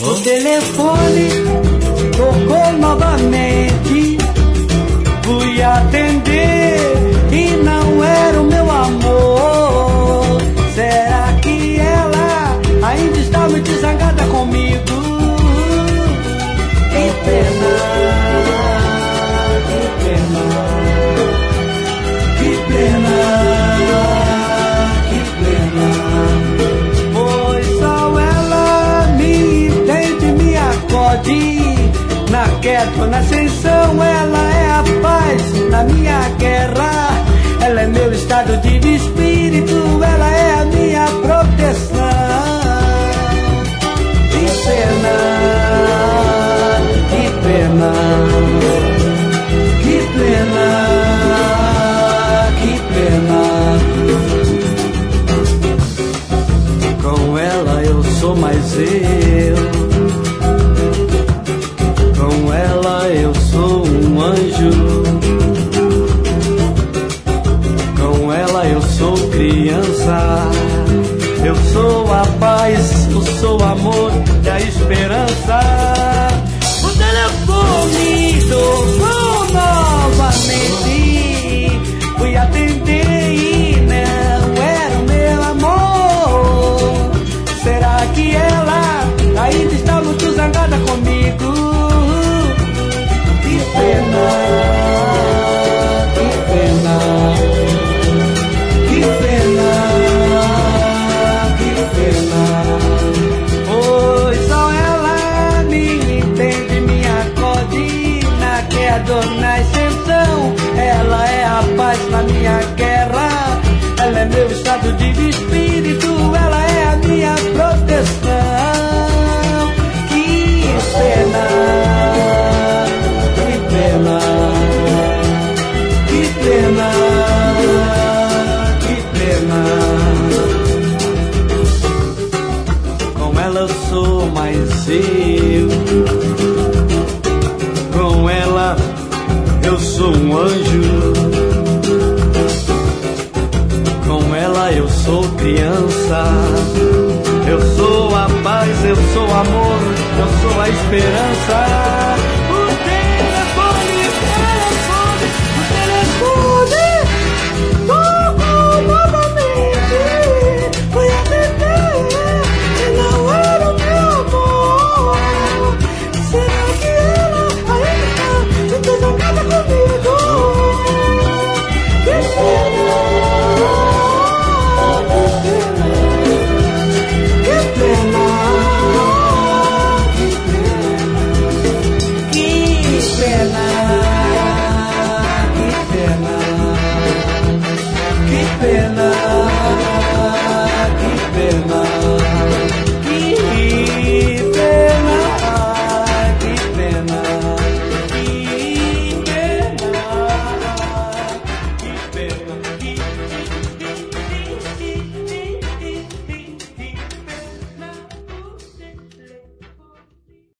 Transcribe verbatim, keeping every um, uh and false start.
O telefone tocou novamente. Fui atender e não era o meu amor. Será que ela ainda está muito zangada comigo? Que pena, que pena, que pena, que pena. Pois só ela me entende, me acode. Na queda ou na ascensão, ela é a paz na minha guerra. Ela é meu estado de espírito, ela é a minha proteção. Que pena, que pena, que pena, que pena. Com ela eu sou mais eu. Com ela eu sou um anjo. Com ela eu sou criança. Eu sou a paz, eu sou o amor e a esperança. O telefone tocou novamente. Fui atender e não era o meu amor. Será que ela ainda está muito zangada comigo? Que pena, que pena, que pena, que pena. Pois só ela me entende, me acode na queda ou na ascensão. Ela é a paz na minha guerra. Ela é meu estado de espírito, ela é a minha proteção. Que pena, que pena, que pena, que pena. Com ela eu sou mais eu. Com ela eu sou um anjo. Com ela eu sou criança. Eu sou a paz, eu sou o amor, eu sou a esperança. O telefone, o telefone, o telefone tocou novamente. Fui atender e não era o meu amor. Será que ela ainda está muito zangada comigo? Que pena, que pena, que pena, que pena, que pena.